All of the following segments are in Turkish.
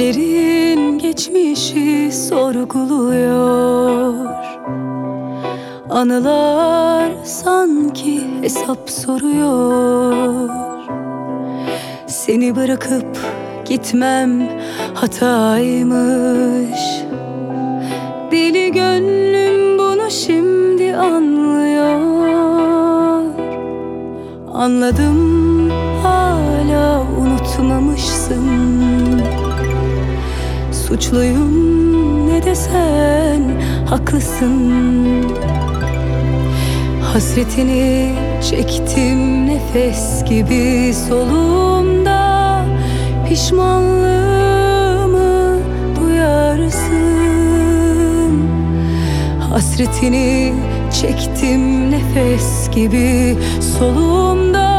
Gözlerin geçmişi sorguluyor. Anılar sanki hesap soruyor. Seni bırakıp gitmem hataymış. Deli gönlüm bunu şimdi anlıyor. Anladım, hala unutmamışsın. Suçluyum ne desen haklısın. Hasretini çektim nefes gibi solumda. Pişmanlığımı duyarsın. Hasretini çektim nefes gibi solumda.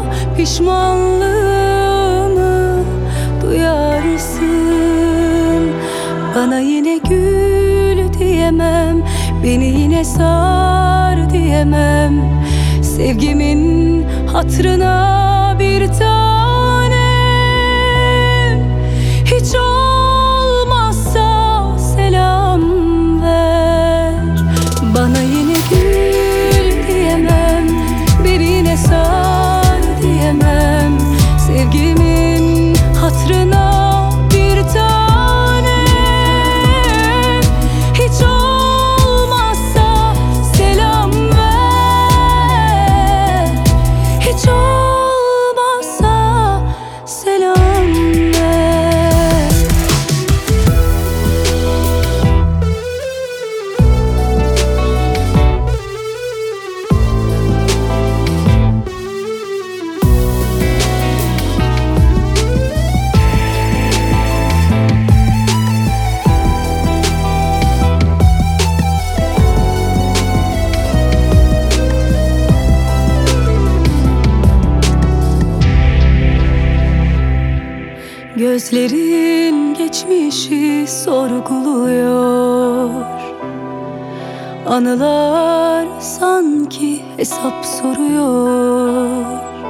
Pişmanlığımı duyarsın. Bana yine gül diyemem, beni yine sar diyemem. Sevgimin hatırına bir tanem. Hiç olmazsa selam ver. Bana yine gül diyemem, beni yine sar diyemem. Sevgimin hatırına bir tanem. Hiç olmazsa selam ver. Hiç olmazsa selam ver. Gözlerin geçmişi sorguluyor. Anılar sanki hesap soruyor.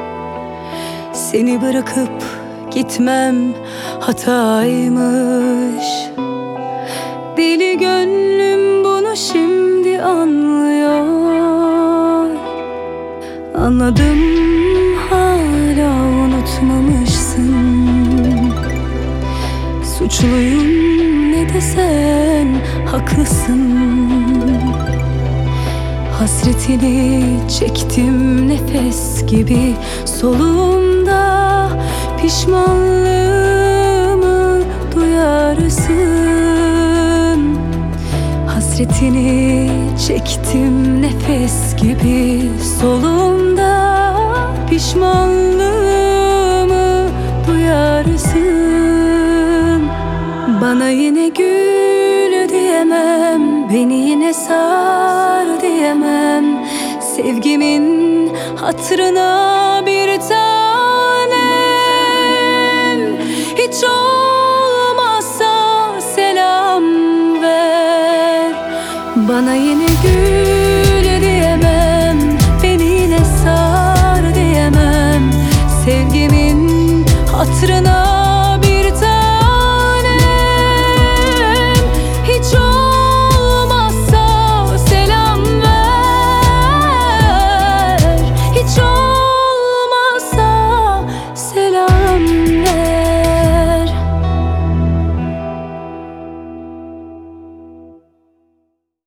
Seni bırakıp gitmem hataymış. Deli gönlüm bunu şimdi anlıyor. Anladım, hala unutmamışsın. Suçluyum ne desen haklısın. Hasretini çektim nefes gibi solumda. Pişmanlığımı duyarsın. Hasretini çektim nefes gibi solumda. Pişmanlığımı duyarsın. Bana yine gül diyemem, beni yine sar diyemem. Sevgimin hatırına bir tanem. Hiç olmazsa selam ver. Bana yine gül diyemem, beni yine sar diyemem. Sevgimin hatırına